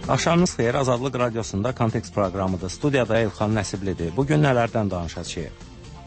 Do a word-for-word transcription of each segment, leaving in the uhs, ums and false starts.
Axşamınız xeyir, Azadlıq Radiosunda Kontekst proqramıdır. Studiyada Elxan Nəsiblidir. Bugün nələrdən danışacağıq?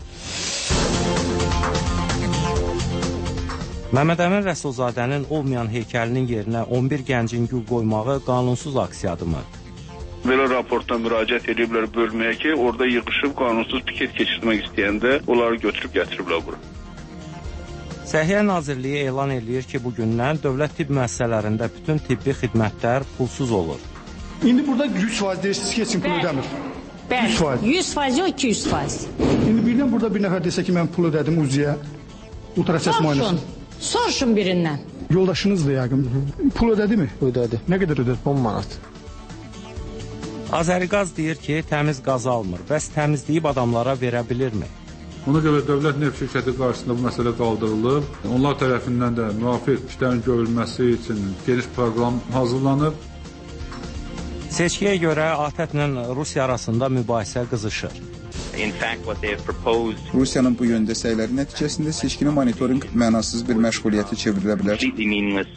Məmmədəmin Rəsulzadənin olmayan heykəlinin yerinə on bir gəncin gül qoymağı qanunsuz aksiyadırmı? Belə raportdan müraciət ediblər bölməyə ki, orada yığışıb qanunsuz piket keçirmək istəyəndə onları götürüb gətiriblər bura. Səhiyyə Nazirliyi elan edir ki, bugündən dövlət tibb müəssisələrində bütün tibbi xidmətlər pulsuz olur. İndi burada yüz faiz deyirsiniz ki, heç kim pul ödəmir. Bəli, yüz faiz. yüz faiz yox, iki yüz faiz. İndi birdən burada bir nəfər desə ki, mən pul ödədim Uziyə, ultrases müayinəsi. Soruşun birindən. Yoldaşınızdır yəqin. Pul ödədi mi? Ödədi. Nə qədər ödədi? on manat. Azəriqaz deyir ki, təmiz qaz almır. Bəs təmizləyib adamlara verə bilirmi? Ona görə dövlət neft şirkəti qarşısında bu məsələ qaldırılıb. Onlar tərəfindən də müvafiq işlərin görülməsi üçün geniş proqram hazırlanıb. Seçkiyə görə ATƏT-lə Rusiya arasında mübahisə qızışır. Rusiyanın bu yöndə səyləri nəticəsində seçkini monitorinq mənasız bir məşğuliyyəti çevrilə bilər.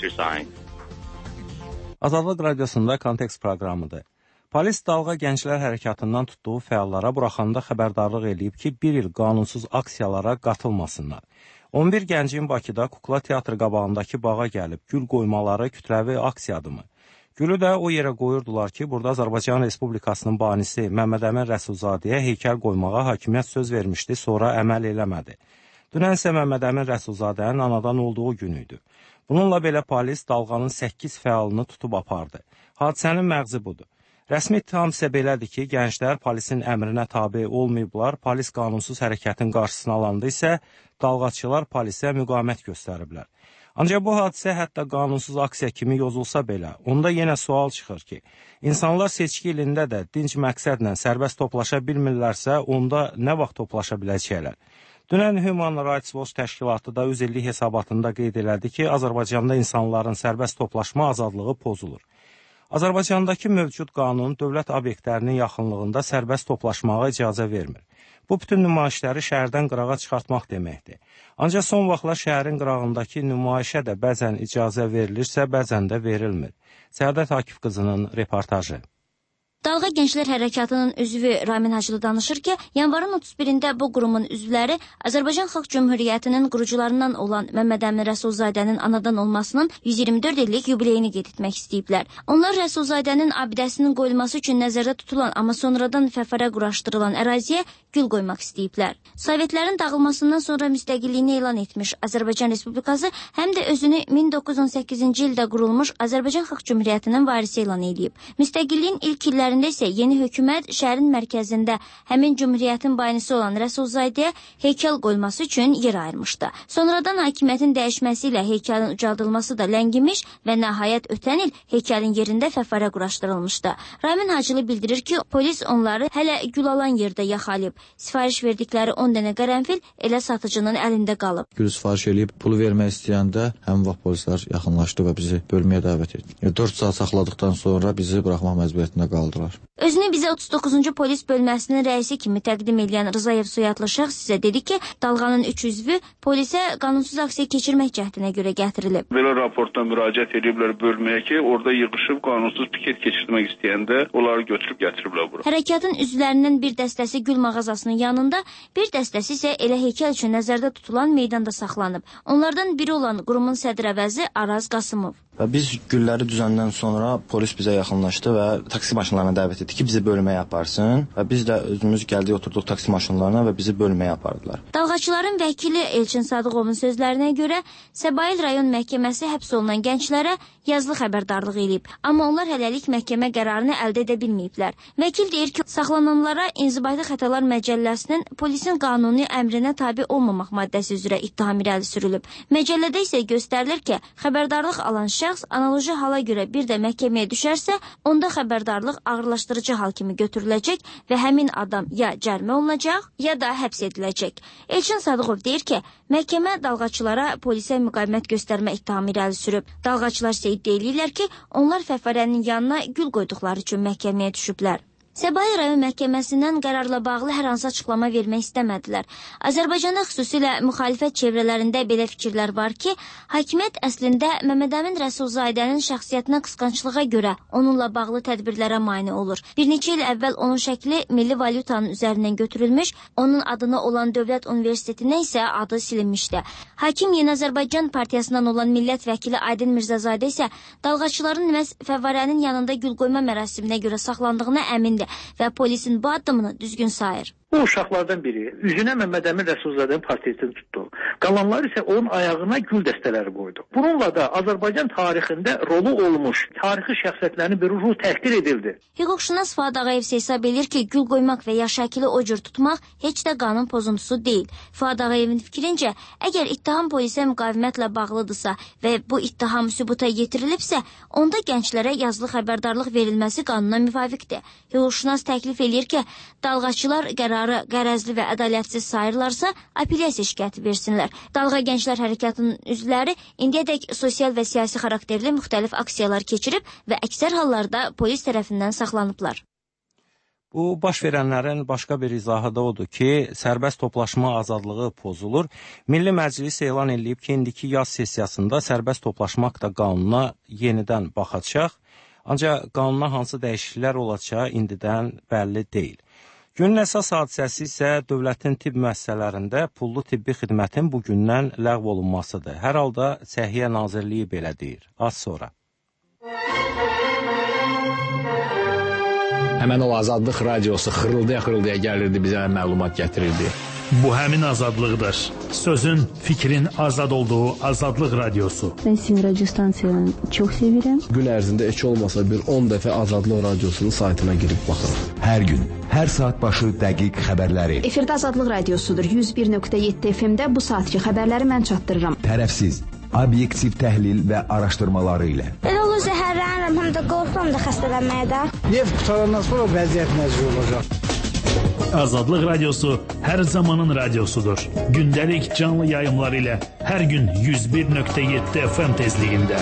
Azadlıq Radiosunda Kontekst proqramıdır. Polis Dalğa Gənclər Hərəkatından tutduğu fəallara buraxanda xəbərdarlıq edib ki, bir il qanunsuz aksiyalara qatılmasınlar. on bir gəncin Bakıda Kukla Teatrı qabağındakı bağa gəlib gül qoymaları kütləvi aksiyadırmı? Gülü də o yerə qoyurdular ki, burada Azərbaycan Respublikasının banisi Məmmədəmin Rəsulzadəyə heykəl qoymağa hakimiyyət söz vermişdi, sonra əməl eləmədi. Dünən isə Məmmədəmin Rəsulzadənin anadan olduğu gün idi. Bununla belə polis Dalğanın səkkiz fəalını tutub apardı. Hadisənin məğzi budur. Rəsmi ittiham isə belədir ki, gənclər polisin əmrinə tabe olmayıblar, polis qanunsuz hərəkətin qarşısını alanda isə dalğaçılar polisə müqamət göstəriblər. Ancaq bu hadisə hətta qanunsuz aksiya kimi yozulsa belə, onda yenə sual çıxır ki, insanlar seçki ilində də dinc məqsədlə sərbəst toplaşa bilmirlərsə, onda nə vaxt toplaşa biləcəklər? Dünən Human Rights Watch təşkilatı da öz illik hesabatında qeyd elədi ki, Azərbaycanda insanların sərbəst toplaşma azadlığı pozulur. Azərbaycandakı mövcud qanun dövlət obyektlərinin yaxınlığında sərbəst toplaşmağa icazə vermir. Bu bütün nümayişləri şəhərdən qırağa çıxartmaq deməkdir. Ancaq son vaxtlar şəhərin qırağındakı nümayişə də bəzən icazə verilirsə, bəzən də verilmir. Səadət Akif qızının reportajı. Dalğa Gənclər Hərəkatının üzvü Ramin Hacılı danışır ki, yanvarın otuz birində bu qurumun üzvləri Azərbaycan Xalq Cümhuriyyətinin qurucularından olan Məmmədəmin Rəsulzadənin anadan olmasının yüz iyirmi dörd illik yubileyini qeyd etmək istəyiblər. Onlar Rəsulzadənin abidəsinin qoyulması üçün nəzərdə tutulan, amma sonradan fəfərə quraşdırılan əraziyə gül qoymaq istəyiblər. Sovetlərin dağılmasından sonra müstəqilliyini elan etmiş Azərbaycan Respublikası həm də özünü min doqquz yüz on səkkizinci ildə qurulmuş Azərbaycan Xalq Cümhuriyyətinin varisi elan edib. Müstəqilliyin ilk illəri isə yeni hökumət şəhərin mərkəzində həmin cümhuriyyətin banisi olan Rəsulzadəyə heykəl qoyulması üçün yer ayırmışdı. Sonradan hakimiyyətin dəyişməsi ilə heykəlin ucaldılması da ləngimiş və nəhayət ötən il heykəlin yerində fəfərə quraşdırılmışdı. Ramin Hacılı bildirir ki, polis onları hələ gül alan yerdə yaxalayıb. Sifariş verdikləri on dənə qərənfil elə satıcının əlində qalıb. Gül sifariş edib pulu vermək istəyəndə həmin vaxt polislər yaxınlaşdı və bizi bölməyə dəvət etdi. dörd saat saxladıqdan sonra bizi buraxmaq məcburiyyətində qaldılar. Özünü bizə otuz doqquzuncu polis bölməsinin rəisi kimi təqdim edən Rızayev soyadlı şəxs sizə dedi ki, Dalğanın üç üzvü polisə qanunsuz aksiya keçirmək cəhdinə görə gətirilib. Belə raportdan müraciət ediblər bölməyə ki, orada yığışıb qanunsuz piket keçirmək istəyəndə onları götürüb gətiriblər bura. Hərəkatın üzvlərinin bir dəstəsi gül mağazasının yanında, bir dəstəsi isə elə heykəl üçün nəzərdə tutulan meydanda saxlanıb. Onlardan biri olan qurumun sədr əvəzi Araz Qasımov. Və biz gülləri düzəndən sonra polis bizə yaxınlaşdı və taksi maşınlarına dəvət etdi ki, bizi bölməyə aparsın. Və biz də özümüz gəldik, oturduq taksi maşınlarına və bizi bölməyə apardılar. Dalğaçıların vəkili Elçin Sadıqovun sözlərinə görə Səbail rayon məhkəməsi həbs olunan gənclərə yazılı xəbərdarlıq edib. Amma onlar hələlik məhkəmə qərarını əldə edə bilməyiblər. Vəkil deyir ki, saxlananlara İnzibati Xətalar Məcəlləsinin polisin qanuni əmrinə tabe olmamaq maddəsi üzrə ittiham irəli sürülüb. Məcəllədə isə göstərilir ki, xəbərdarlıq alan şəxs analoji hala görə bir də məhkəməyə düşərsə, onda xəbərdarlıq ağırlaşdırıcı hal kimi götürüləcək və həmin adam ya cərimə olunacaq, ya da həbs ediləcək. Elçin Sadıqov deyir ki, məhkəmə dalğaçılara polisə müqavimət göstərmə ittihamı irəli sürüb. Dalğaçılar isə iddia edirlər ki, onlar fəfərənin yanına gül qoyduqları üçün məhkəməyə düşüblər. Səbail rayon məhkəməsindən qərarla bağlı hər hansı açıqlama vermək istəmədilər. Azərbaycanda xüsusilə müxalifət çevrələrində belə fikirlər var ki, hakimiyyət əslində Məmməd Əmin Rəsulzadənin şəxsiyyətinə qısqanclığa görə onunla bağlı tədbirlərə mane olur. Bir neçə il əvvəl onun şəkli milli valyutanın üzərindən götürülmüş, onun adına olan Dövlət Universitetinə isə adı silinmişdi. Hakim Yeni Azərbaycan Partiyasından olan millət vəkili Aydın Mirzazadə isə dalğaçıların məhz fəvvarənin yanında gül qoyma mərasiminə görə saxlandığına əmindir və polisin bu addımını düzgün sayır. Bu uşaqlardan biri üzünə Məmməd Əmin Rəsulzadənin portretini tutdu. Qalanlar isə onun ayağına gül dəstələri qoydu. Bununla da Azərbaycan tarixində rolu olmuş tarixi şəxsiyyətlərin bir ruhu təhqir edildi. Hüquqşünas Fuad Ağayev isə hesab edir ki, gül qoymaq və ya şəkili o cür tutmaq heç də qanun pozuntusu deyil. Fuad Ağayevin fikrincə, əgər ittiham polisə müqavimətlə bağlıdırsa və bu ittiham sübuta yetirilibsə, onda gənclərə yazılı xəbərdarlıq verilməsi qanuna müvafiqdir. Hüquqşünas təklif edir ki, dalğaçılar qərarı qərəzli və ədalətsiz sayırlarsa, apellyasiya şikayəti versinlər. Dalğa Gənclər Hərəkatının üzvləri indiyədək sosial və siyasi xarakterli müxtəlif aksiyalar keçirib və əksər hallarda polis tərəfindən saxlanıblar. Bu, baş verənlərin başqa bir izahı da odur ki, sərbəst toplaşma azadlığı pozulur. Milli Məclis elan edib ki, indiki yaz sessiyasında sərbəst toplaşmaq da qanuna yenidən baxacaq. Ancaq qanuna hansı dəyişikliklər olacağı indidən bəlli deyil. Günün əsas hadisəsi isə dövlətin tibb müəssisələrində pullu tibbi xidmətin bugündən ləğv olunmasıdır. Hər halda Səhiyyə Nazirliyi belə deyir. Az sonra. Həmən o Azadlıq radiosu xırıldaya-xırıldaya gəlirdi, bizə məlumat gətirirdi. Bu həmin azadlıqdır. Sözün, fikrin azad olduğu Azadlıq radiosu. Ben sizin radyo stansiyanı çok sevirəm. Gün ərzində heç olmasa bir on dəfə Azadlıq radiosunun saytına girib baxırım. Hər gün, hər saat başı dəqiq xəbərləri. Efirdə Azadlıq radiosudur. yüz bir nöqtə yeddi F M-də bu saatki xəbərləri mən çatdırıram. Tərəfsiz, obyektiv təhlil və araşdırmaları ilə. Elə olur zəhərlənirəm, həm də qorxuram da xəstələnməyə də. Neft qutarandan sonra vəziyyət məcbur olacaq. Azadlıq radiosu hər zamanın radiosudur. Gündəlik canlı yayımlar ilə hər gün yüz bir nöqtə yeddi F M tezliyində.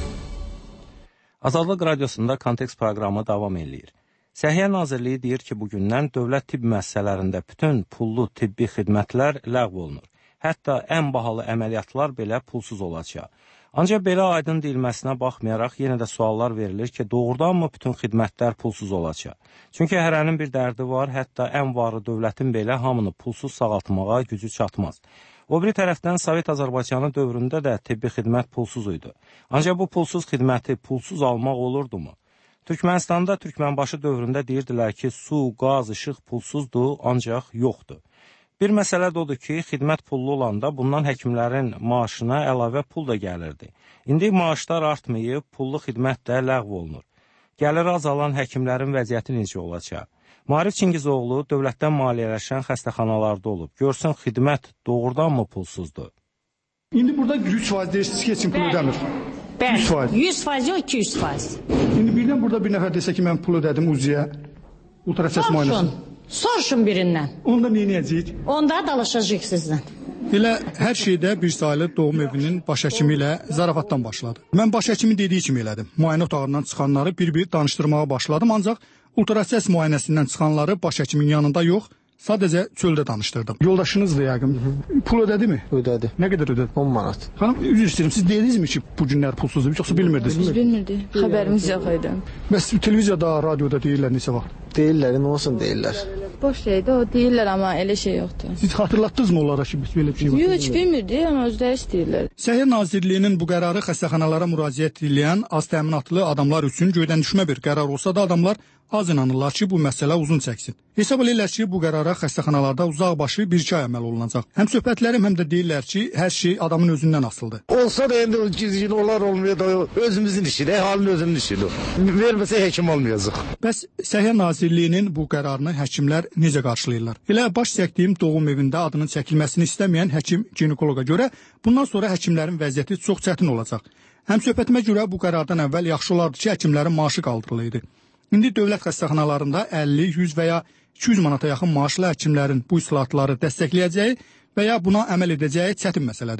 Azadlıq radiosunda Kontekst proqramı davam edir. Səhiyyə Nazirliyi deyir ki, bugündən dövlət tibb müəssisələrində bütün pullu tibbi xidmətlər ləğv olunur. Hətta ən bahalı əməliyyatlar belə pulsuz olacaq. Ancaq belə aydın deyilməsinə baxmayaraq yenə də suallar verilir ki, doğrudanmı bütün xidmətlər pulsuz olacaq? Çünki hərənin bir dərdi var, hətta ən varı dövlətin belə hamını pulsuz sağaltmağa gücü çatmaz. O biri tərəfdən Sovet Azərbaycanı dövründə də tibbi xidmət pulsuz idi. Ancaq bu pulsuz xidməti pulsuz almaq olurdumu? Türkmənistanda Türkmənbaşı dövründə deyirdilər ki, su, qaz, işıq pulsuzdur, ancaq yoxdur. Bir məsələ də odur ki, xidmət pullu olanda bundan həkimlərin maaşına əlavə pul da gəlirdi. İndi maaşlar artmayıb, pullu xidmət də ləğv olunur. Gəlir azalan həkimlərin vəziyyəti necə olacaq? Maarif Çingizoğlu dövlətdən maliyyələşən xəstəxanalarda olub. Görsün xidmət doğrudanmı pulsuzdur? İndi burada yüz faiz deyirsiniz ki, heç kim pul ödəmir. yüz faiz. yüz faiz yox, iki yüz faiz. İndi birdən burada bir nəfər desə ki, mən pul ödədim Uziyə, ultrasəs müayinəsi. Soruşun birindən. Onda nə edəcəyik? Onda dalaşacaq sizdən. Elə hər şeydə bir sayılı doğum evinin baş həkimi ilə zarafatdan başladı. Mən baş həkimin dediyi kimi elədim. Müayinə otağından çıxanları bir-bir danışdırmağa başladım, ancaq ultrasəs müayinəsindən çıxanları baş həkimin yanında yox, sadəcə çöldə danışdırdım. Yoldaşınızdır yəqin. Pul ödədi mi? Ödədi. Nə qədər ödədi? on manat. Xanım, üzr istəyirəm, siz dedinizmi ki, bu günlər pulsuzdur, yoxsa bilmirdiniz? Biz bilmirdik, xəbərimiz yox idi. Bəs televiziyada, radioda deyirlər neçə vaxt? Deyirlər, nə olsun deyirlər. Boş şeydi, o deyirlər, amma elə şey yoxdur. Siz xatırlatdınızmı onlara ki, belə bir şey var? Yox, heç bilmirdik, amma özləri istəyirlər. Səhiyyə Nazirliyinin bu qərarı xəstəxanalara müraciət edən az təminatlı adamlar üçün göydən düşmə bir qərar olsa da adamlar az inanırlar ki, bu məsələ uzun çəksin. Hesab edirlər ki, bu qərara xəstəxanalarda uzaqbaşı bir-iki ay əməl olunacaq. Həm söhbətlərim, həm də deyirlər ki, hər şey adamın özündən asılıdır. Olsa da indi gizli olar olmuyor da özümüzün işidir, halin özünün işidir. Verməsə həkim olmayacaq. Bəs Səhiyyə Nazirliyinin bu qərarını həkimlər necə qarşılayırlar? Elə baş çəkdiyim doğum evində adının çəkilməsini istəməyən həkim ginekoloqa görə bundan sonra həkimlərin vəziyyəti çox çətin olacaq. Həm söhbətimə görə bu qərardan əvvəl yaxşı olardı ki, həkimlərin maaşı qaldırılıydı. İndi dövlət xəstəxanalarında əlli, yüz və ya iki yüz manata yaxın maaşlı həkimlərin bu islahatları dəstəkləyəcəyi və ya buna əməl edəcəyi çətin məsələdir.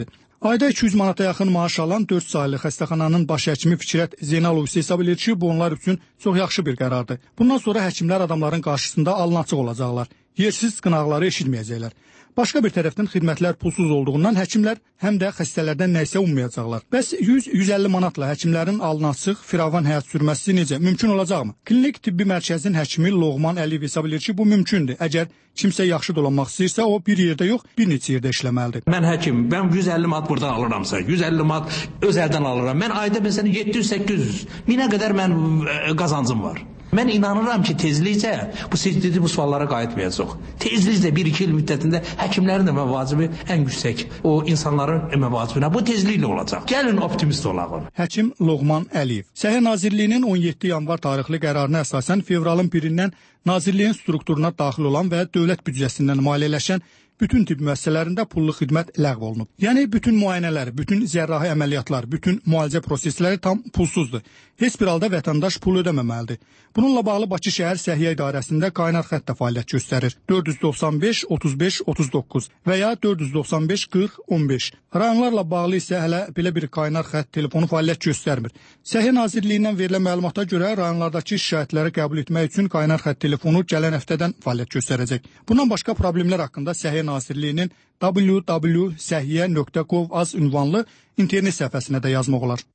Ayda iki yüz manata yaxın maaş alan dörd saylı xəstəxananın baş həkimi Fikrət Zeynalov hesab edir ki, bu onlar üçün çox yaxşı bir qərardır. Bundan sonra həkimlər adamların qarşısında alnıaçıq olacaqlar. Yersiz qınaqları eşitməyəcəklər. Başqa bir tərəfdən xidmətlər pulsuz olduğundan həkimlər həm də xəstələrdən nəsə ummayacaqlar. Bəs yüz yüz əlli manatla həkimlərin alnıaçıq, firavan həyat sürməsi necə? Mümkün olacaqmı? Klinik tibbi mərkəzin həkimi Loğman Əliyev hesab edir ki, bu mümkündür. Əgər kimsə yaxşı dolanmaq istəyirsə, o bir yerdə yox, bir neçə yerdə işləməlidir. Mən həkim, mən yüz əlli manat buradan alıramsa, yüz əlli manat öz əldən alıram. Mən ayda məsələn yeddi yüz səkkiz yüz, minə qədər mən qazancım var. Mən inanıram ki, tezlikcə bu siz bu suallara qayıtmayacaq. Tezlikcə bir iki il müddətində həkimlərin də məvacibi ən yüksək, o insanların məvacibinə bu tezliklə olacaq. Gəlin optimist olaq. Həkim Loğman Əliyev. Səhiyyə Nazirliyinin on yeddi yanvar tarixli qərarına əsasən fevralın birindən Nazirliyin strukturuna daxil olan və dövlət büdcəsindən maliyyələşən bütün tibb müəssisələrində pullu xidmət ləğv olunub. Yəni bütün müayinələr, bütün cərrahi əməliyyatlar, bütün müalicə prosesləri tam pulsuzdur. Heç bir halda vətəndaş pul ödəməməlidir. Bununla bağlı Bakı şəhər Səhiyyə İdarəsində qaynar xətt də fəaliyyət göstərir. dörd yüz doxsan beş otuz beş otuz doqquz və ya dörd yüz doxsan beş qırx on beş. Rayonlarla bağlı isə hələ belə bir qaynar xətt telefonu fəaliyyət göstərmir. Səhiyyə Nazirliyindən verilən məlumata görə rayonlardakı şikayətləri qəbul etmək üçün qaynar xətt telefonu gələn həftədən fəaliyyət göstərəcək. Bundan başqa problemlər haqqında Səhiyyə Nazirliyinin w w w nöqtə səhiyyə nöqtə gov az ünvanlı internet səhifəsinə də yazmaq olar.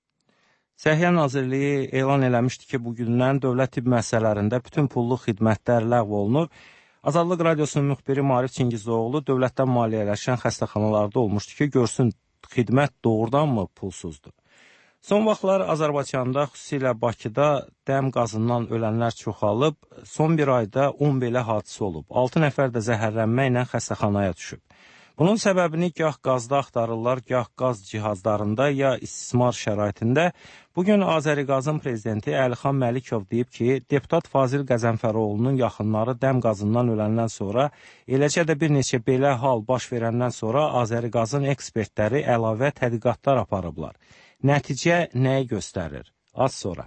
Səhiyyə Nazirliyi elan eləmişdi ki, bugündən dövlət tibb müəssisələrində bütün pullu xidmətlər ləğv olunur. Azadlıq Radiosunun müxbiri Maarif Çingizoğlu dövlətdən maliyyələşən xəstəxanalarda olmuşdu ki, görsün xidmət doğrudanmı pulsuzdur. Son vaxtlar Azərbaycanda, xüsusilə Bakıda dəm qazından ölənlər çoxalıb, son bir ayda on belə hadisə olub. altı nəfər də zəhərlənmə ilə xəstəxanaya düşüb. Bunun səbəbini gah qazda axtarırlar, gah qaz cihazlarında ya istismar şəraitində. Bugün Azəriqazın prezidenti Əlixan Məlikov deyib ki, deputat Fazil Qəzənfəroğlu'nun yaxınları dəm qazından öləndən sonra, eləcə də bir neçə belə hal baş verəndən sonra Azəriqazın ekspertləri əlavə tədqiqatlar aparıblar. Nəticə nəyi göstərir? Az sonra.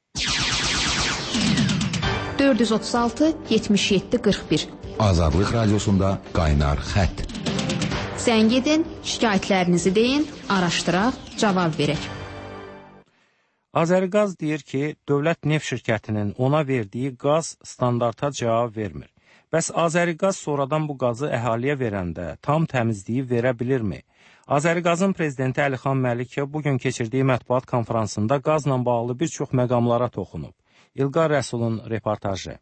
dörd yüz otuz altı yetmiş yeddi qırx bir Azadlıq Radiosunda qaynar xətt. Zəng edin, şikayətlərinizi deyin, araşdıraq, cavab verək. Azəriqaz deyir ki, dövlət neft şirkətinin ona verdiyi qaz standarta cavab vermir. Bəs Azəriqaz sonradan bu qazı əhaliyə verəndə tam təmizliyi verə bilirmi? Azəriqazın prezidenti Əlixan Məlikov bugün keçirdiyi mətbuat konferansında qazla bağlı bir çox məqamlara toxunub. İlqar Rəsulun reportajı.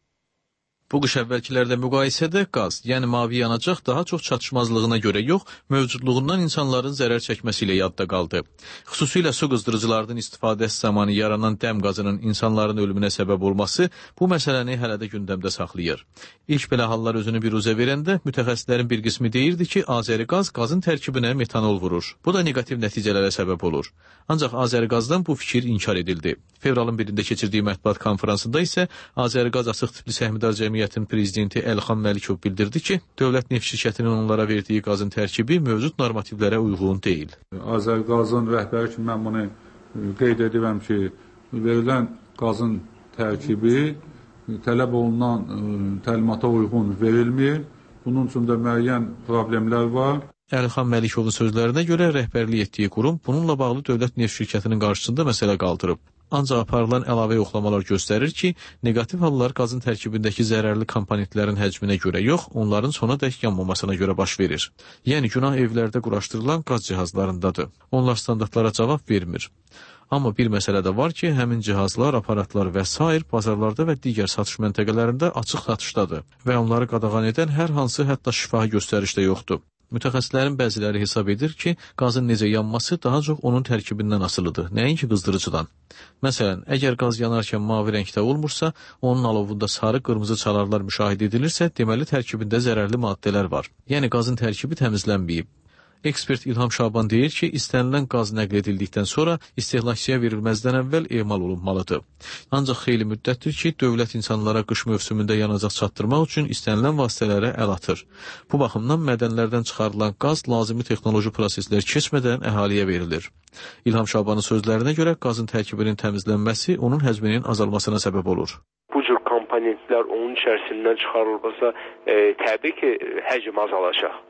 Bu qış əvvəlkilərdə müqayisədə qaz, yəni mavi yanacaq daha çox çatışmazlığına görə yox, mövcudluğundan insanların zərər çəkməsi ilə yadda qaldı. Xüsusilə su qızdırıcılardan istifadəsi zamanı yaranan dəm qazının insanların ölümünə səbəb olması bu məsələni hələ də gündəmdə saxlayır. İlk belə hallar özünü biruzə verəndə mütəxəssislərin bir qismi deyirdi ki, Azəriqaz qazın tərkibinə metanol vurur. Bu da neqativ nəticələrə səbəb olur. Ancaq Azəriqazdan bu fikir inkar edildi. Fevralın birində keçirdiyi mətbuat konferansında isə Azəriqaz Açıq Tipli Səhmdar Cəmiyyətin prezidenti Əlixan Məlikov bildirdi ki, dövlət neft şirkətinin onlara verdiyi qazın tərkibi mövcud normativlərə uyğun deyil. Azəriqazın rəhbəri kimi mən bunu qeyd edirəm ki, verilən qazın tərkibi tələb olunan təlimata uyğun verilmir. Bunun üçün də müəyyən problemlər var. Əlixan Məlikovun sözlərinə görə rəhbərlik etdiyi qurum bununla bağlı dövlət neft şirkətinin qarşısında məsələ qaldırıb. Ancaq aparılan əlavə yoxlamalar göstərir ki, neqativ hallar qazın tərkibindəki zərərli komponentlərin həcminə görə yox, onların sona dək yanmamasına görə baş verir. Yəni günah evlərdə quraşdırılan qaz cihazlarındadır. Onlar standartlara cavab vermir. Amma bir məsələ də var ki, həmin cihazlar, aparatlar və sair bazarlarda və digər satış məntəqələrində açıq satışdadır və onları qadağan edən hər hansı hətta şifahi göstəriş də yoxdur. Mütəxəssislərin bəziləri hesab edir ki, qazın necə yanması daha çox onun tərkibindən asılıdır, nəinki qızdırıcıdan. Məsələn, əgər qaz yanarkən mavi rəngdə olmursa, onun alovunda sarı, qırmızı çalarlar müşahidə edilirsə, deməli tərkibində zərərli maddələr var. Yəni qazın tərkibi təmizlənməyib. Ekspert İlham Şaban deyir ki, istənilən qaz nəql edildikdən sonra istehlakçıya verilməzdən əvvəl emal olunmalıdır. Ancaq xeyli müddətdir ki, dövlət insanlara qış mövsümündə yanacaq çatdırmaq üçün istənilən vasitələrə əl atır. Bu baxımdan mədənlərdən çıxarılan qaz lazımi texnoloji proseslər keçmədən əhaliyə verilir. İlham Şabanın sözlərinə görə qazın tərkibinin təmizlənməsi onun həcminin azalmasına səbəb olur. Bu cür komponentlər onun içərisindən çıxarılmasa, e, təbii ki, həcm azalacaq.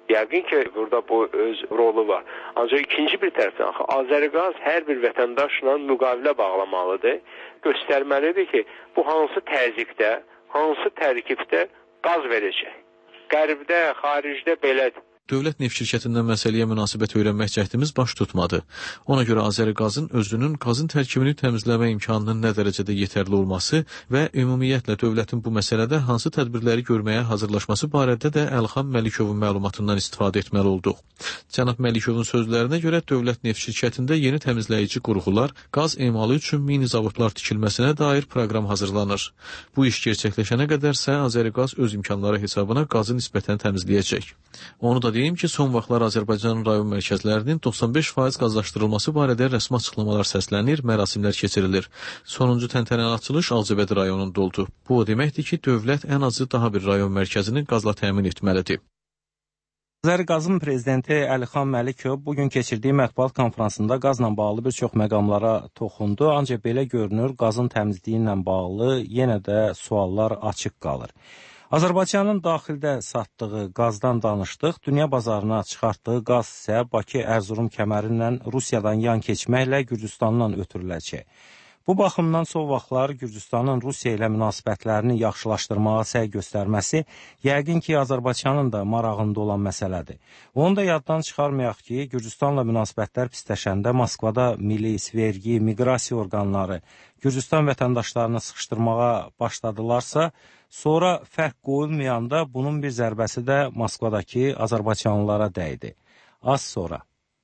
Yəqin ki, burada bu öz rolu var. Ancaq ikinci bir tərəfdən, Azəriqaz hər bir vətəndaşla müqavilə bağlamalıdır. Göstərməlidir ki, bu hansı təzyiqdə, hansı tərkibdə qaz verəcək. Qərbdə, xaricdə belədir. Dövlət neft şirkətindən məsələyə münasibət öyrənmək cəhdimiz baş tutmadı. Ona görə Azəriqazın özünün qazın tərkibini təmizləmə imkanının nə dərəcədə yetərli olması və ümumiyyətlə dövlətin bu məsələdə hansı tədbirləri görməyə hazırlaşması barədə də Əlxan Məlikovun məlumatından istifadə etməli olduq. Cənab Məlikovun sözlərinə görə dövlət neft şirkətində yeni təmizləyici qurğular, qaz emalı üçün mini zavodlar tikilməsinə dair proqram hazırlanır. Bu iş gerçəkləşənə qədərsə Azəriqaz öz imkanları hesabına qazı nisbətən təmizləyəcək. Onu da deyim ki, son vaxtlar Azərbaycan rayon mərkəzlərinin doxsan beş faiz qazlaşdırılması barədə rəsmi açıqlamalar səslənir, mərasimlər keçirilir. Sonuncu təntənəli açılış Ağcabədi rayonunda oldu. Bu o deməkdir ki, dövlət ən azı daha bir rayon mərkəzini qazla təmin etməlidir. Azəriqazın prezidenti Əlxan Məlikov bugün keçirdiyi mətbuat konfransında qazla bağlı bir çox məqamlara toxundu, ancaq belə görünür, qazın təmizliyi ilə bağlı yenə də suallar açıq qalır. Azərbaycanın daxildə satdığı qazdan danışdıq, dünya bazarına çıxartdığı qaz isə Bakı-Ərzurum kəmərindən Rusiyadan yan keçməklə Gürcüstandan ötürüləcək. Bu baxımdan son vaxtlar Gürcüstanın Rusiya ilə münasibətlərini yaxşılaşdırmağa səy göstərməsi yəqin ki, Azərbaycanın da marağında olan məsələdir. Onu da yaddan çıxarmayaq ki, Gürcüstanla münasibətlər pisləşəndə Moskvada milis, vergi, miqrasiya orqanları Gürcüstan vətəndaşlarını sıxışdırmağa başladılarsa, sonra fərq qoyulmayanda bunun bir zərbəsi də Moskvadakı Azərbaycanlılara dəydi. Az sonra.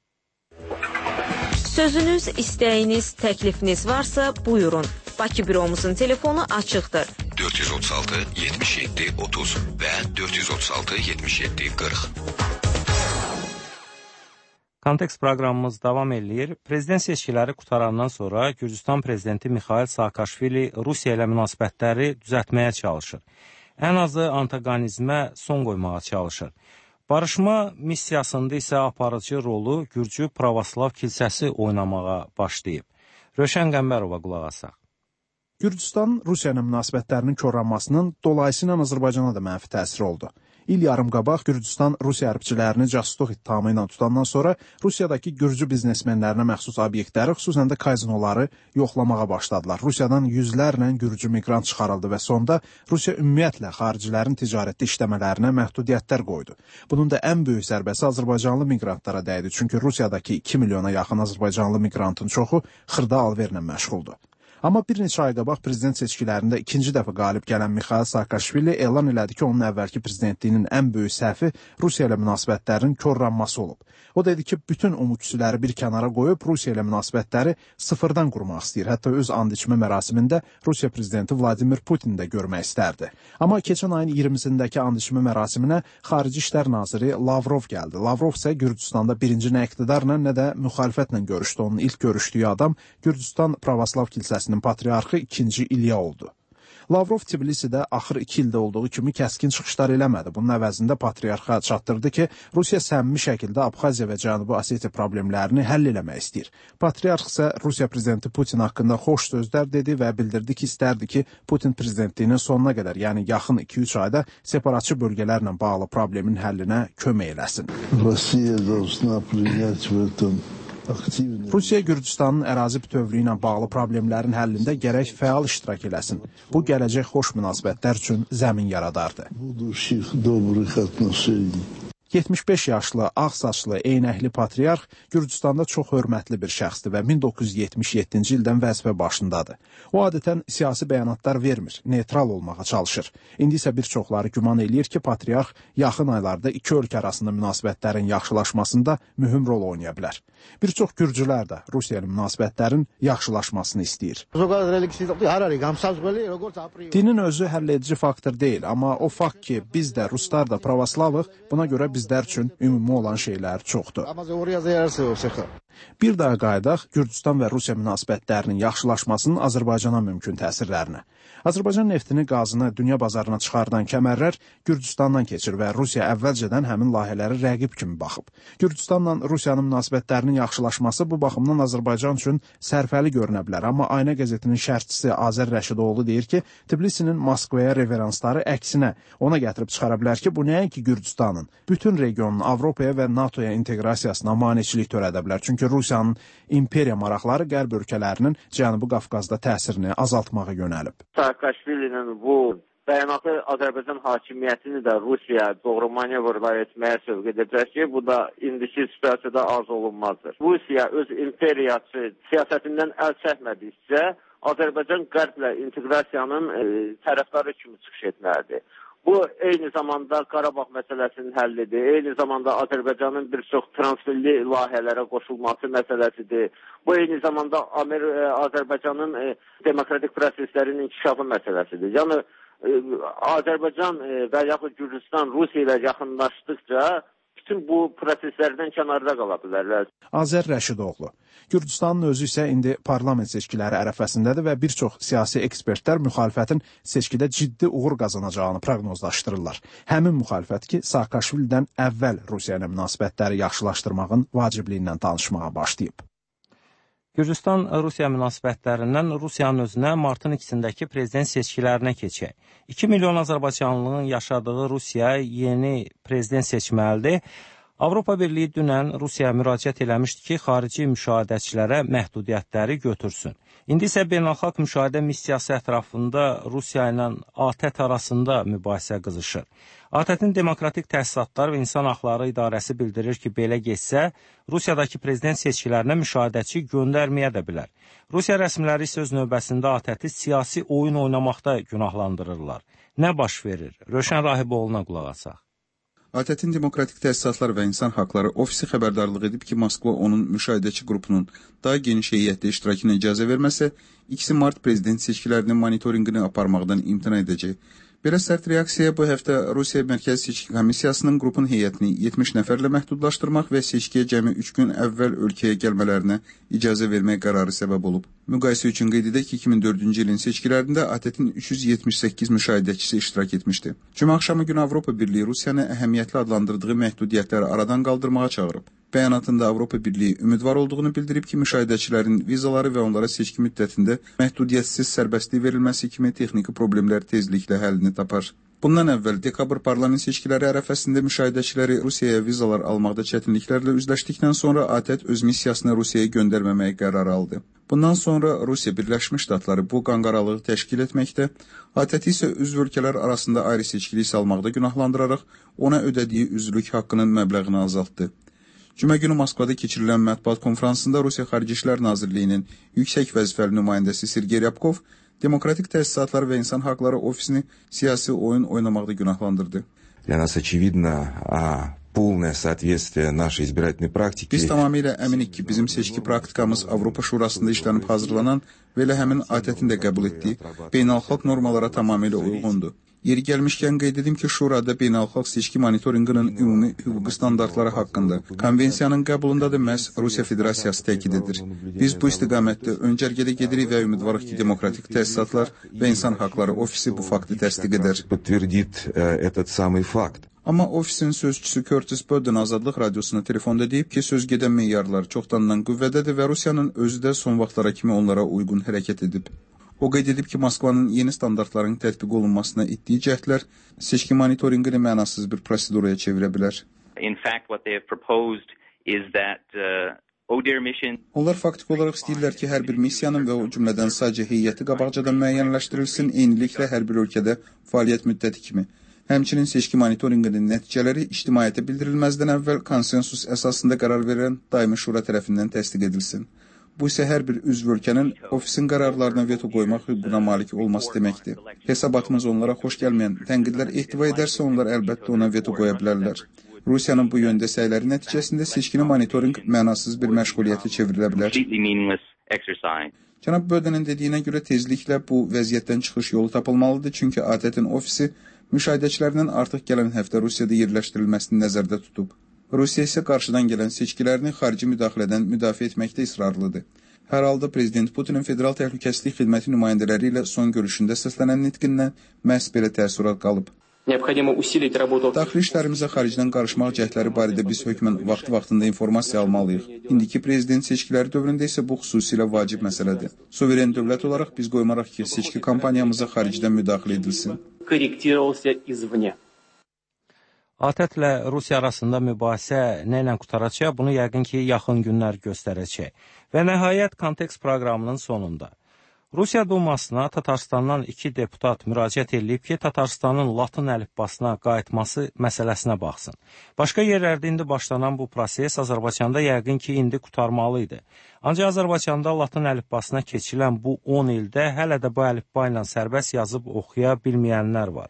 Sözünüz, istəyiniz, təklifiniz varsa buyurun. Bakı büromuzun telefonu açıqdır. dörd yüz otuz altı yetmiş yeddi otuz və dörd yüz otuz altı yetmiş yeddi qırx. Kontekst proqramımız davam edir. Prezident seçkiləri qutarandan sonra Gürcüstan prezidenti Mixail Saakashvili Rusiya ilə münasibətləri düzəltməyə çalışır. Ən azı antagonizmə son qoymağa çalışır. Barışma missiyasında isə aparıcı rolu Gürcü Pravoslav kilsəsi oynamağa başlayıb. Röşən Qəmbərova qulaq asaq. Gürcüstan Rusiya ilə münasibətlərinin korlanmasının dolayısıyla Azərbaycana da mənfi təsiri oldu. İl yarım qabaq Gürcüstan Rusiya hərbçilərini casusluq ittihamı ilə tutandan sonra Rusiyadakı Gürcü biznesmenlərinə məxsus obyektləri, xüsusən də kazinoları yoxlamağa başladılar. Rusiyadan yüzlərlə Gürcü miqrant çıxarıldı və sonda Rusiya ümumiyyətlə xaricilərin ticarətdə işləmələrinə məhdudiyyətlər qoydu. Bunun da ən böyük zərbəsi Azərbaycanlı miqrantlara dəydi, çünki Rusiyadakı iki milyona yaxın Azərbaycanlı miqrantın çoxu xırda alverlə məşğuldur. Amma bir neçə ay qabaq prezident seçkilərində ikinci dəfə qalib gələn Mixail Saakashvili elan elədi ki, onun əvvəlki prezidentliyinin ən böyük səhvi Rusiya ilə münasibətlərin korlanması olub. O dedi ki, bütün umudçuları bir kənara qoyub Rusiya ilə münasibətləri sıfırdan qurmaq istəyir. Hətta öz and içmə mərasimində Rusiya prezidenti Vladimir Putin də görmək istərdi. Amma keçən ayın iyirmisindəki and içmə mərasiminə Xarici İşlər naziri Lavrov gəldi. Lavrov isə Gürcüstanda birinci nə iqtidarla, nə də müxalifətlə görüşdü. Onun ilk görüşdüyü adam Gürcüstan Pravoslav kilsəsinin patriarxı ikinci İlya oldu. Lavrov Tbilisidə axır iki ildə olduğu kimi kəskin çıxışlar eləmədi. Bunun əvəzində patriarxa çatdırdı ki, Rusiya səmimi şəkildə Abxaziya və Cənubi Osetiya problemlərini həll eləmək istəyir. Patriarx isə Rusiya prezidenti Putin haqqında xoş sözlər dedi və bildirdi ki, istərdi ki, Putin prezidentliyinin sonuna qədər, yəni yaxın iki üç ayda separatçı bölgələrlə bağlı problemin həllinə kömək eləsin. Rusiya должна принять в этом Rusiya Gürcüstanın ərazi bütövlüyü ilə bağlı problemlərin həllində gərək fəal iştirak eləsin. Bu, gələcək xoş münasibətlər üçün zəmin yaradardı. yetmiş beş yaşlı, ağ saçlı, eynəkli patriarx Gürcüstanda çox hörmətli bir şəxsdir və min doqquz yüz yetmiş yeddinci ildən vəzifə başındadır. O, adətən siyasi bəyanatlar vermir, neytral olmağa çalışır. İndi isə bir çoxları güman eləyir ki, patriarx yaxın aylarda iki ölkə arasında münasibətlərin yaxşılaşmasında mühüm rol oynaya bilər. Bir çox gürcülər də Rusiya ilə münasibətlərin yaxşılaşmasını istəyir. Dinin özü həlledici faktor deyil, amma o fakt ki, biz də, Ruslar da pravoslavıq, buna görə bizlər üçün ümumi olan şeylər çoxdur. Bir daha qayıdaq Gürcüstan və Rusiya münasibətlərinin yaxşılaşmasının Azərbaycana mümkün təsirlərinə. Azərbaycan neftini, qazını dünya bazarına çıxardan kəmərlər Gürcüstandan keçir və Rusiya əvvəlcədən həmin layihələri rəqib kimi baxıb. Gürcüstanla Rusiyanın münasibətlərinin yaxşılaşması bu baxımdan Azərbaycan üçün sərfəli görünə bilər. Amma Ayna qəzetinin şərhçisi Azər Rəşidoğlu deyir ki, Tbilisinin Moskvaya reveransları əksinə ona gətirib çıxara bilər ki, bu nəinki Gürcüstanın, bütün regionun Avropaya və NATOya inteqrasiyasına maneçilik törədə bilər. Çünki Rusiyanın imperiya maraqları qərb ölkələrinin Cənubi Qafqazda təsirini azaltmağa yönəlib. Saakashvilinin bu bəyanatı Azərbaycan hakimiyyətini də Rusiya doğru manevrlar etməyə sövq edəcək ki, bu da indiki situasiyada arzu olunmazdır. Rusiya öz imperiyası siyasətindən əl çəkmədikcə, Azərbaycan qərblə inteqrasiyanın e, tərəfdarı kimi çıxış etməlidir. Bu, eyni zamanda Qarabağ məsələsinin həllidir, eyni zamanda Azərbaycanın bir çox transferli layihələrə qoşulması məsələsidir. Bu, eyni zamanda Amer Azərbaycanın e, demokratik proseslərin inkişafı məsələsidir. Yəni, e, Azərbaycan e, və yaxud Gürcüstan Rusiya ilə yaxınlaşdıqca bütün bu proseslərdən kənarda qala bilərlər. Azər Rəşidoğlu. Gürcüstanın özü isə indi parlament seçkiləri ərəfəsindədir və bir çox siyasi ekspertlər müxalifətin seçkidə ciddi uğur qazanacağını proqnozlaşdırırlar. Həmin müxalifət ki, Saakashvilidən əvvəl Rusiya ilə münasibətləri yaxşılaşdırmağın vacibliyindən danışmağa başlayıb. Gürcüstan-Rusiya münasibətlərindən Rusiyanın özünə martın ikisindəki prezident seçkilərinə keçək. iki milyon Azərbaycanlının yaşadığı Rusiya yeni prezident seçməlidir. Avropa Birliyi dünən Rusiyaya müraciət eləmişdi ki, xarici müşahidəçilərə məhdudiyyətləri götürsün. İndi isə beynəlxalq müşahidə missiyası ətrafında Rusiya ilə A T Ə arasında mübahisə qızışır. A T Ə-in Demokratik Təsisatlar və İnsan Haqları İdarəsi bildirir ki, belə getsə, Rusiyadakı prezident seçkilərinə müşahidəçi göndərməyə də bilər. Rusiya rəsmiləri isə öz növbəsində A T Ə-i siyasi oyun oynamaqda günahlandırırlar. Nə baş verir? Röşən Rahiboğlu'na qulaq asaq. A T Ə-in Demokratik Təsisatlar və İnsan Haqları Ofisi xəbərdarlıq edib ki, Moskva onun müşahidəçi qrupunun daha geniş heyətdə iştirakına icazə verməsə, ikisi mart prezident seçkilərinin monitorinqini aparmaqdan imtina edəcək. Belə sərt reaksiyaya bu həftə Rusiya Mərkəzi Seçki Komissiyasının qrupun heyətini yetmiş nəfərlə məhdudlaşdırmaq və seçkiyə cəmi üç gün əvvəl ölkəyə gəlmələrinə icazə vermək qərarı səbəb olub. Müqayisə üçün qeyd edək ki, iki min dördüncü ilin seçkilərində A T Ə-in üç yüz yetmiş səkkiz müşahidəçisi iştirak etmişdi. Cümə axşamı günü Avropa Birliyi Rusiyanı əhəmiyyətli adlandırdığı məhdudiyyətləri aradan qaldırmağa çağırıb. Bəyanatında Avropa Birliyi ümidvar olduğunu bildirib ki, müşahidəçilərin vizaları və onlara seçki müddətində məhdudiyyətsiz sərbəstlik verilməsi kimi texniki problemlər tezliklə həllini tapar. Bundan əvvəl dekabr parlament seçkiləri ərəfəsində müşahidəçiləri Rusiyaya vizalar almaqda çətinliklərlə üzləşdikdən sonra A T Ə öz missiyasını Rusiyaya göndərməməyə qərar aldı. Bundan sonra Rusiya Birləşmiş Ştatları bu qanqaralığı təşkil etməkdə, A T Ə isə üzv ölkələr arasında ayrı seçkilik salmaqda günahlandıraraq ona ödədiyi üzvlük haqqının məbləğini azaltdı. Cümə günü Moskvada keçirilən mətbuat konfransında Rusiya Xarici İşlər Nazirliyinin yüksək vəzifəli nümayəndəsi Sergey Ryabkov Demokratik Təsisatlar və İnsan Haqları Ofisini siyasi oyun oynamaqda günahlandırdı. Для нас очевидно полное соответствие нашей избирательной практике. Biz tamamilə əminik ki, bizim seçki praktikamız Avropa Şurasında işlənib hazırlanan və elə həmin A T Ə-in də qəbul etdiyi beynəlxalq normalara tamamilə uyğundur. Yeri gəlmişkən qeyd edim ki, Şurada beynəlxalq seçki monitorinqinin ümumi hüquqi standartları haqqında konvensiyanın qəbulunda da məhz Rusiya Federasiyası təkid edir. Biz bu istiqamətdə öncərgədə gedirik və ümidvarıq ki, Demokratik Təsisatlar və İnsan Haqları Ofisi bu faktı təsdiq edər. Amma ofisin sözçüsü Curtis Böden Azadlıq Radiosuna telefonda deyib ki, söz gedən meyarlar çoxdandan qüvvədədir və Rusiyanın özü də son vaxtlara kimi onlara uyğun hərəkət edib. O qeyd edib ki, Moskvanın yeni standartların tətbiq olunmasına etdiyi cəhdlər seçki monitorinqini mənasız bir proseduraya çevirə bilər. In fact, what they have proposed is that uh, O D I R mission... Onlar faktik olaraq istəyirlər ki, hər bir missiyanın və o cümlədən sadəcə heyəti qabaqcadan müəyyənləşdirilsin, eyniliklə hər bir ölkədə fəaliyyət müddəti kimi. Həmçinin seçki monitorinqinin nəticələri ictimaiyyətə bildirilməzdən əvvəl konsensus əsasında qərar verən daimi şura tərəfindən təsdiq edilsin. Bu isə hər bir üzv ölkənin ofisin qərarlarına veto qoymaq hüququna malik olması deməkdir. Hesabatımız onlara xoş gəlməyən tənqidlər ehtiva edərsə, onlar əlbəttə ona veto qoya bilərlər. Rusiyanın bu yöndə səyləri nəticəsində seçkini monitorinq mənasız bir məşğuliyyətə çevrilə bilər. Cənab Bödenin dediyinə görə tezliklə bu vəziyyətdən çıxış yolu tapılmalıdır, çünki A T Ə-in ofisi müşahidəçilərinin artıq gələn həftə Rusiyada yerləşdirilməsini nəzərdə tutub. Rusiya isə qarşıdan gələn seçkilərini xarici müdaxilədən müdafiə etməkdə israrlıdır. Hər halda Prezident Putinin Federal Təhlükəsizlik Xidməti nümayəndələri ilə son görüşündə səslənən nitqindən məhz belə təəssürat qalıb. Daxili işlərimizə xaricdən qarışmaq cəhdləri barədə biz hökmən vaxt-vaxtında informasiya almalıyıq. İndiki prezident seçkiləri dövründə isə bu xüsusilə vacib məsələdir. Suveren dövlət olaraq biz qoymaraq ki, seçki kampaniyamıza xaricdən müdaxilə edilsin. ATƏT-lə Rusiya arasında mübahisə nə ilə qutaracaq, bunu yəqin ki, yaxın günlər göstərəcək. Və nəhayət kontekst proqramının sonunda. Rusiya Dumasına Tatarstandan iki deputat müraciət edib ki, Tatarstanın Latın əlifbasına qayıtması məsələsinə baxsın. Başqa yerlərdə indi başlanan bu proses Azərbaycanda yəqin ki, indi qutarmalı idi. Ancaq Azərbaycanda Latın əlifbasına keçilən bu on ildə hələ də bu əlifba ilə sərbəst yazıb oxuya bilməyənlər var.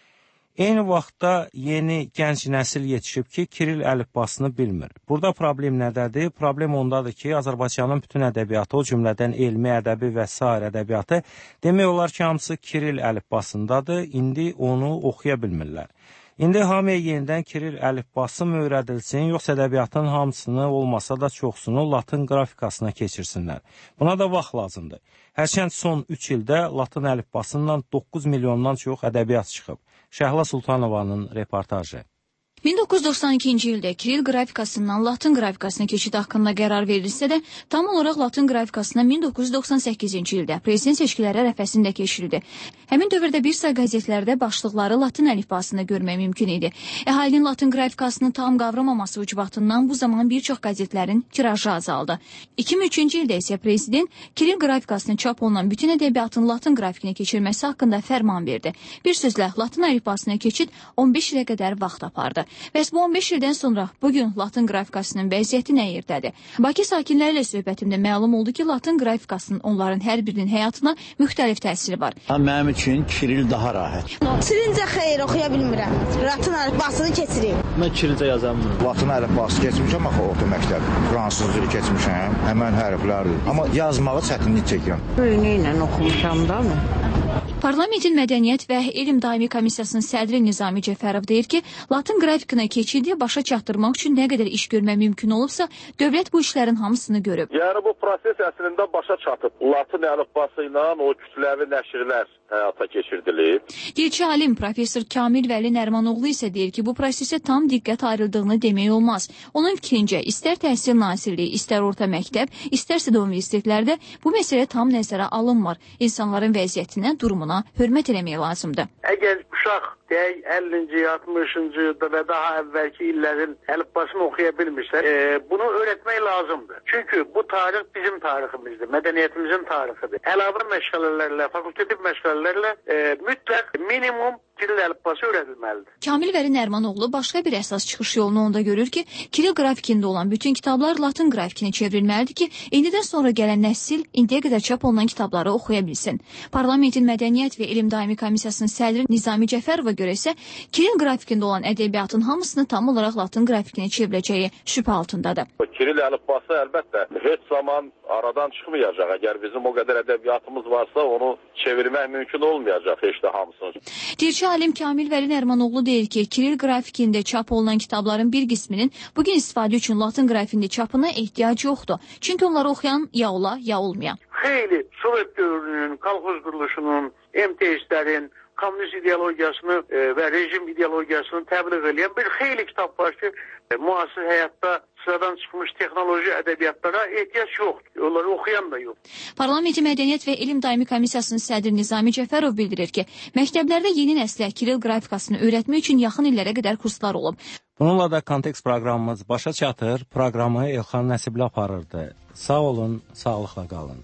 Eyni vaxtda yeni gənc nəsil yetişib ki, Kiril əlifbasını bilmir. Burada problem nədədir? Problem ondadır ki, Azərbaycanın bütün ədəbiyyatı, o cümlədən elmi, ədəbi və sair ədəbiyyatı demək olar ki, hamısı Kiril əlifbasındadır, indi onu oxuya bilmirlər. İndi hamıya yenidən Kiril əlifbası mı öyrədilsin, yoxsa ədəbiyyatın hamısını olmasa da çoxsunu Latın qrafikasına keçirsinlər. Buna da vaxt lazımdır. Hərçənd son üç ildə Latın əlifbasından doqquz milyondan çox ədəbiyyat çıxıb. Şəhla Sultanovanın reportajı. min doqquz yüz doxsan ikinci ildə Kiril qrafikasından Latın qrafikasına keçid haqqında qərar verilsə də, tam olaraq Latın qrafikasına min doqquz yüz doxsan səkkizinci ildə prezident seçkiləri ərəfəsində keçirildi. Həmin dövrdə bir sıra qəzetlərdə başlıqları Latın əlifbasında görmək mümkün idi. Əhalinin Latın qrafikasını tam qavramaması ucbatından bu zaman bir çox qəzetlərin tirajı azaldı. iki min üçüncü ildə isə prezident Kiril qrafikasını çap olunan bütün ədəbiyyatın Latın qrafikinə keçirməsi haqqında fərman verdi. Bir sözlə, Latın əlifbasına keçid on beş ilə qədər vaxt apardı. Bəs bu on beş ildən sonra bugün Latın qrafikasının vəziyyəti nə yerdədir? Bakı sakinləri ilə söhbətimdə məlum oldu ki, Latın qrafikasının onların hər birinin həyatına müxtəlif təsiri var. Mənim üçün Kiril daha rahat. Sirincə xeyr, oxuya bilmirəm. Latın əlifbasını keçireyim. Mən Kirilcə yazamıyorum. Latın əlifbası keçmişəm, axı orta məktəb. Fransızcı keçmişəm, həmən hərflərdir. Amma yazmağı çətinlik çəkirəm. Öyünü ilə oxumuşam da mı? Parlamentin Mədəniyyət və Elm Daimi Komissiyasının sədri Nizami Cəfərov deyir ki, Latın qrafikına keçidi başa çatdırmaq üçün nə qədər iş görmək mümkün olubsa, dövlət bu işlərin hamısını görüb. Yəni bu proses əslində başa çatıb. Latın əlifbası ilə o kütləvi nəşrlər həyata keçirdilib. Dilçi alim professor Kamil Vəli Nərmanoğlu isə deyir ki, bu prosesə tam diqqət ayrıldığını demək olmaz. Onun fikrincə, istər Təhsil Nazirliyi, istər orta məktəb, istərsə də universitetlərdə bu məsələ tam nəzərə alınmır. İnsanların vəziyyətinə, durumuna hörmət eləmək lazımdır. Əgər uşaq deyək əllinci, altmışıncı və daha əvvəlki illərin əlifbasını oxuya bilmirsə, e, bunu öyrətmək lazımdır. Çünki bu tarix bizim tariximizdir, mədəniyyətimizin tarixidir. Əlavə məşğələlərlə, fakultativ məşğələlərlə e, mütləq minimum Kiril əlifbası öyrədilməlidir. Kamil Vəli Nərmanoğlu başqa bir əsas çıxış yolunu onda görür ki, Kiril qrafikində olan bütün kitablar Latın qrafikinə çevrilməlidir ki, indidən sonra gələn nəsil indiyə qədər çap olunan kitabları oxuya bilsin. Parlamentin Mədəniyyət və Elm Daimi Komissiyasının sədri Nizami Cəfərova görə isə Kiril qrafikində olan ədəbiyyatın hamısını tam olaraq Latın qrafikinə çevriləcəyi şübhə altındadır. Kiril əlifbası əlbəttə heç zaman aradan çıxmayacaq. Əgər bizim o qədər ədəbiyyatımız varsa, onu çevirmək mümkün olmayacaq heç də hamısını. Dilçi alim Kamil Vəli Nərmanoğlu deyir ki, Kiril qrafikində çap olunan kitabların bir qisminin bugün istifadə üçün Latın qrafikində çapına ehtiyac yoxdur. Çünki onları oxuyan ya ola, ya olmaya. Xeyli Sovet dövrünün, kolxoz quruluşunun, M T S-lərin, kommunist ideologiyasını e, və rejim ideologiyasını təbliğ edən bir xeyli kitab var ki, e, müasir həyatda sıradan çıxmış texnoloji ədəbiyyatlara ehtiyac yoxdur. Onları oxuyan da yox. Parlamenti Mədəniyyət və Elm Daimi Komissiyasının sədri Nizami Cəfərov bildirir ki, məktəblərdə yeni nəslə Kiril qrafikasını öyrətmək üçün yaxın illərə qədər kurslar olub. Bununla da kontekst proqramımız başa çatır. Proqramı Elxan Nəsibli aparırdı. Sağ olun, sağlıqla qalın.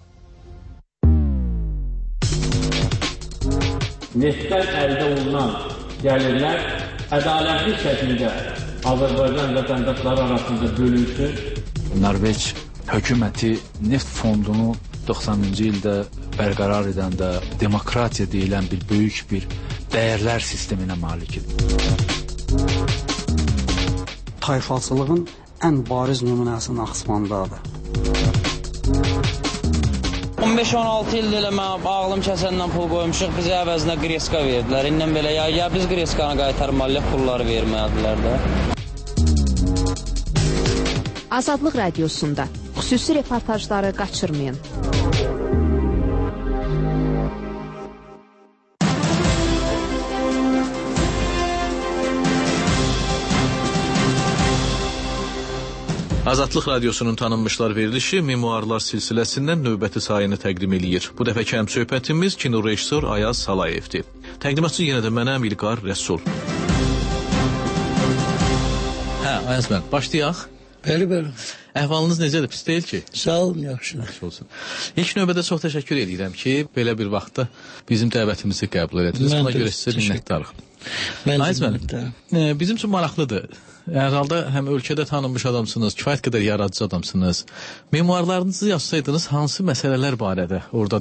Neftdən əldə olunan gəlirlər ədalətli şəkildə Azərbaycan vətəndaşları arasında bölünsün. Norveç hökuməti neft fondunu doxsanıncı ildə bərqərar edəndə demokratiya deyilən bir böyük bir dəyərlər sisteminə malikdir. Tayfalçılığın ən bariz nümunəsi Naxçıvandadır. on beş on altı ildir elə mən ağlım kəsəndən pul qoymuşuq, bizə əvəzinə qreska verdilər. İndən belə ya, ya biz qreskanı qaytarmalıyıq, pulları vermədilər də. Azadlıq Radiosunda xüsusi reportajları qaçırmayın. Azadlıq Radiosunun tanınmışlar verilişi memuarlar silsiləsindən növbəti sayını təqdim eləyir. Bu dəfəki həmsöhbətimiz kino rejissor Ayaz Salayevdir. Təqdimatçı yenə də mənəm İlqar Rəsul. Hə, Ayaz mən, başlayaq. Bəli, bəli. Əhvalınız necədir, pis deyil ki? Sağ olun, yaxşı. Yaxşı olsun. İlk növbədə çox təşəkkür edirəm ki, belə bir vaxtda bizim dəvətimizi qəbul edədiniz. Buna görə sizə minnətdarıq. Ayaz mənim, bizim üçün maraqlıdır. Hər halda həm ölkədə tanınmış adamsınız, kifayət qədər yaradıcı adamsınız. Memuarlarınızı yazsaydınız, hansı məsələlər barədə orada